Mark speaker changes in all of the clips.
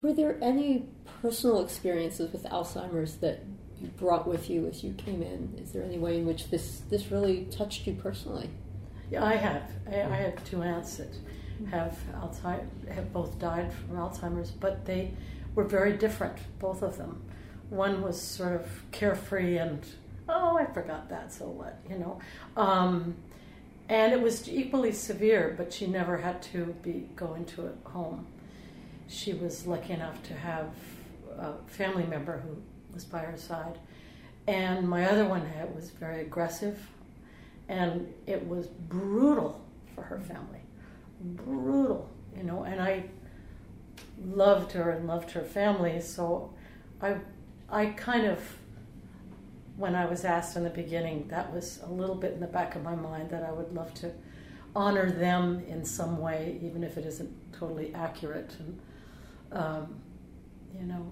Speaker 1: Were there any personal experiences with Alzheimer's that you brought with you as you came in? Is there any way in which this really touched you personally?
Speaker 2: Yeah, I have. I have two aunts that have both died from Alzheimer's, but they were very different, both of them. One was sort of carefree and, oh, I forgot that, so what, you know. And it was equally severe, but she never had to go into a home. She was lucky enough to have a family member who was by her side. And my other one was very aggressive, and it was brutal for her family. Brutal, you know, and I loved her and loved her family, so I kind of, when I was asked in the beginning, that was a little bit in the back of my mind that I would love to honor them in some way, even if it isn't totally accurate. And, you know.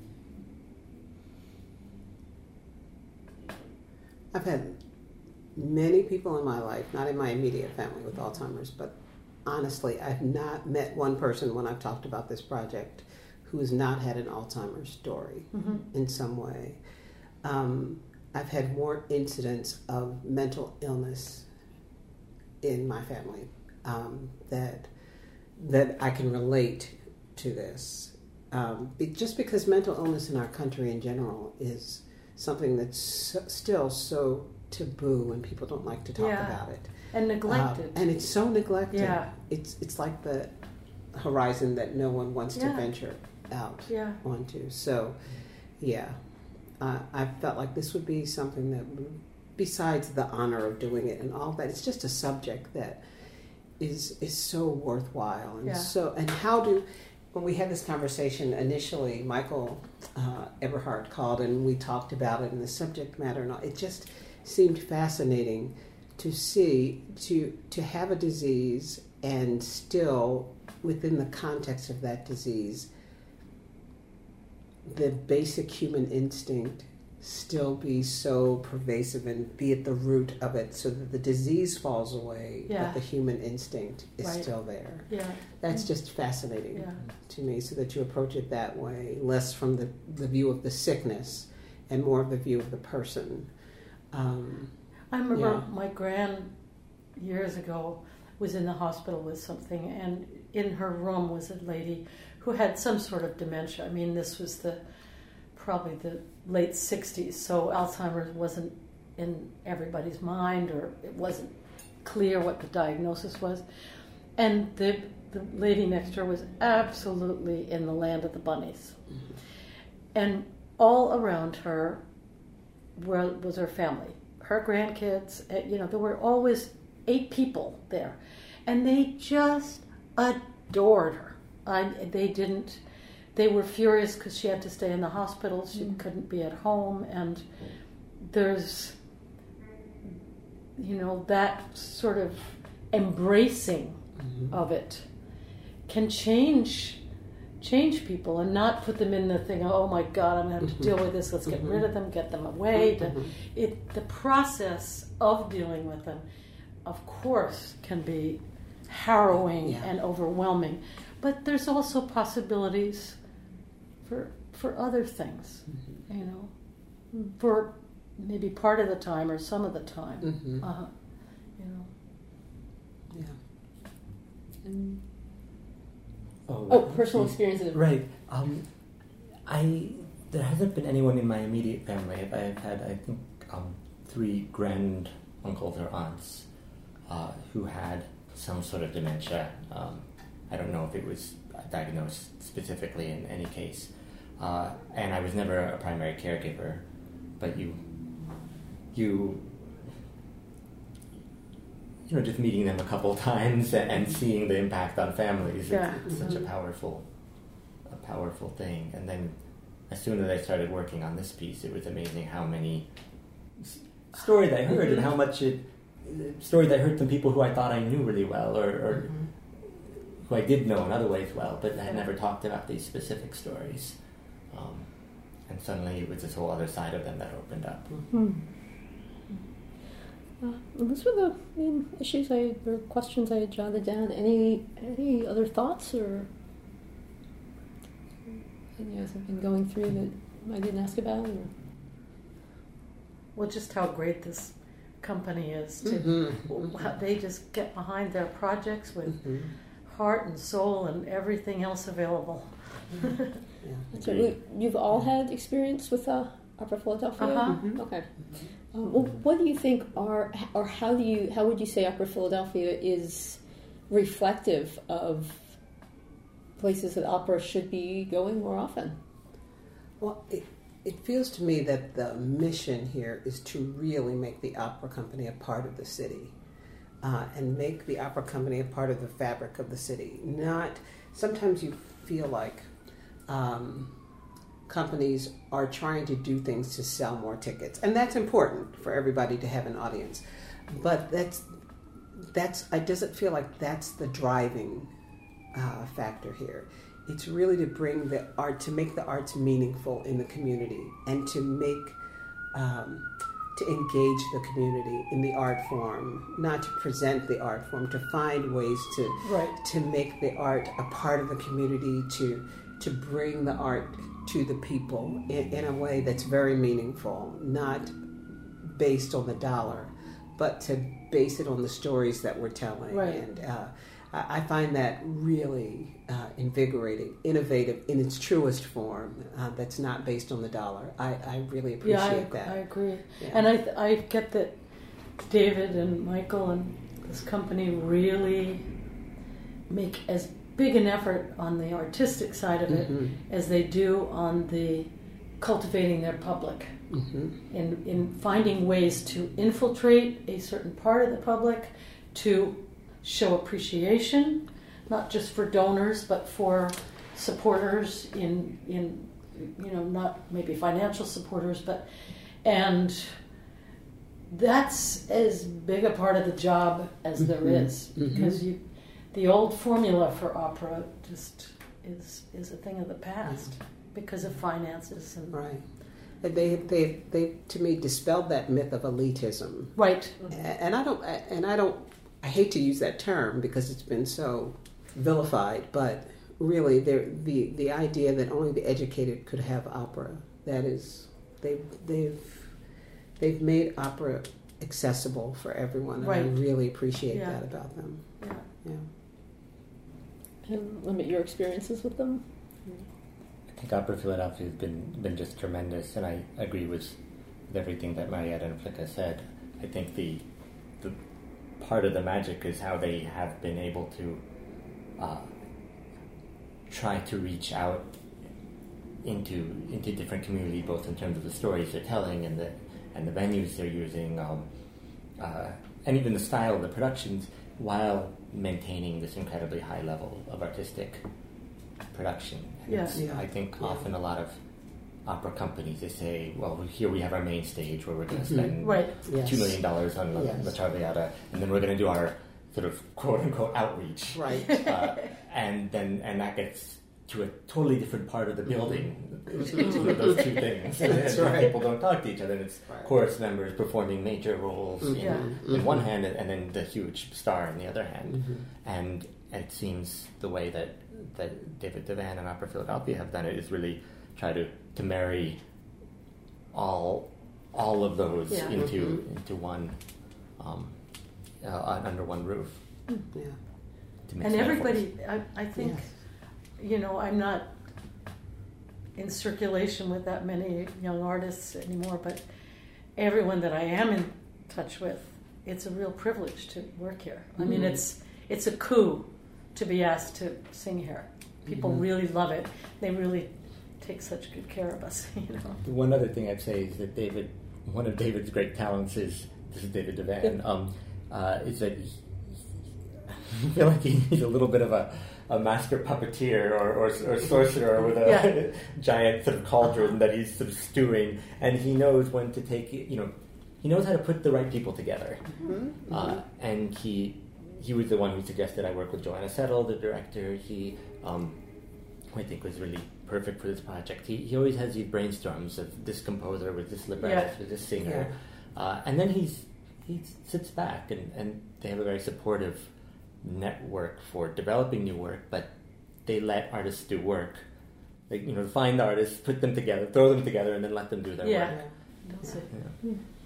Speaker 3: I've had many people in my life, not in my immediate family with Alzheimer's, but honestly, I've not met one person when I've talked about this project who has not had an Alzheimer's story in some way. I've had more incidents of mental illness in my family that I can relate to this. Just because mental illness in our country in general is something that's still so taboo and people don't like to talk about it.
Speaker 2: And neglected.
Speaker 3: And it's so neglected.
Speaker 2: Yeah.
Speaker 3: It's like the horizon that no one wants to venture out onto. So, yeah. I felt like this would be something that, besides the honor of doing it and all that, it's just a subject that is so worthwhile. And when we had this conversation initially, Michael Eberhardt called and we talked about it and the subject matter and all, it just seemed fascinating to see, to have a disease and still, within the context of that disease, the basic human instinct still be so pervasive and be at the root of it so that the disease falls away, but the human instinct is still there. Yeah. That's just fascinating to me, so that you approach it that way, less from the view of the sickness and more of the view of the person.
Speaker 2: I remember my gran, years ago, was in the hospital with something, and in her room was a lady who had some sort of dementia. I mean, this was probably the late 60s, so Alzheimer's wasn't in everybody's mind, or it wasn't clear what the diagnosis was. And the lady next to her was absolutely in the land of the bunnies. Mm-hmm. And all around her was her family, her grandkids. There were always 8 people there, and they just adored her. They were furious because she had to stay in the hospital. She couldn't be at home, and there's, that sort of embracing of it can change people and not put them in the thing, oh my God, I'm going to have to deal with this, let's get rid of them, get them away. The process of dealing with them, of course, can be harrowing and overwhelming, but there's also possibilities for other things, for maybe part of the time or some of the time.
Speaker 1: And
Speaker 4: Oh,
Speaker 1: personal experiences.
Speaker 4: Right. There hasn't been anyone in my immediate family. I've had, I think, 3 grand uncles or aunts who had some sort of dementia. I don't know if it was diagnosed specifically in any case. And I was never a primary caregiver, but you just meeting them a couple of times and seeing the impact on families, it's such a powerful thing. And then as soon as I started working on this piece, it was amazing how many stories I heard and how much stories I heard from people who I thought I knew really well or who I did know in other ways well, but I had never talked about these specific stories. And suddenly it was this whole other side of them that opened up.
Speaker 1: Those were the main issues or questions I had jotted down. Any other thoughts or? you guys have been going through that I didn't ask about? Or?
Speaker 2: Well, just how great this company is. How they just get behind their projects with heart and soul and everything else available.
Speaker 1: That's right. You've all had experience with Opera Philadelphia? Okay. Well, what do you think are, or how would you say Opera Philadelphia is reflective of places that opera should be going more often?
Speaker 3: Well, it feels to me that the mission here is to really make the opera company a part of the city, and make the opera company a part of the fabric of the city. Sometimes you feel like companies are trying to do things to sell more tickets, and that's important for everybody to have an audience. But it doesn't feel like that's the driving factor here. It's really to bring the art, to make the arts meaningful in the community, and to make to engage the community in the art form, not to present the art form, to find ways to make the art a part of the community, to bring the art to the people in a way that's very meaningful, not based on the dollar, but to base it on the stories that we're telling.
Speaker 2: Right.
Speaker 3: And I find that really invigorating, innovative in its truest form, that's not based on the dollar. I really appreciate that.
Speaker 2: I agree.
Speaker 3: Yeah.
Speaker 2: And I get that David and Michael and this company really make as big an effort on the artistic side of it as they do on the cultivating their public, in finding ways to infiltrate a certain part of the public, to show appreciation, not just for donors, but for supporters in not maybe financial supporters, and that's as big a part of the job as there is, because the old formula for opera just is a thing of the past because of finances and
Speaker 3: right. They to me dispelled that myth of elitism.
Speaker 2: Right.
Speaker 3: And I hate to use that term because it's been so vilified, but really the idea that only the educated could have opera, that is, they've made opera accessible for everyone, and I really appreciate that about them. Yeah.
Speaker 1: And limit your experiences with them?
Speaker 4: I think Opera Philadelphia has been just tremendous, and I agree with everything that Marietta and Flicka said. I think the part of the magic is how they have been able to try to reach out into different communities, both in terms of the stories they're telling and the venues they're using, and even the style of the productions, while maintaining this incredibly high level of artistic production. And I think often a lot of opera companies, they say, well, here we have our main stage where we're going to spend $2 million on La Traviata, and then we're going to do our sort of quote-unquote outreach.
Speaker 3: Right.
Speaker 4: And that gets to a totally different part of the building, those two things. And people don't talk to each other, and it's chorus members performing major roles in one hand, and then the huge star in the other hand. And it seems the way that David Devan and Opera Philadelphia have done it is really try to marry all of those into one under one roof.
Speaker 3: Yeah.
Speaker 2: And everybody, I think, I'm not in circulation with that many young artists anymore, but everyone that I am in touch with, it's a real privilege to work here. I mean, it's a coup to be asked to sing here. People really love it. They really take such good care of us,
Speaker 4: One other thing I'd say is that one of David's great talents is, this is David Devan, is that I feel like he's a little bit of a master puppeteer or sorcerer with a giant sort of cauldron that he's sort of stewing, and he knows when to take it, he knows how to put the right people together. And he was the one who suggested I work with Joanna Settle, the director. He, I think, was really perfect for this project. He always has these brainstorms of this composer with this librettist with this singer, and then he sits back and they have a very supportive network for developing new work, but they let artists do work Like, find artists, put them together, throw them together, and then let them do their work.
Speaker 2: That's it.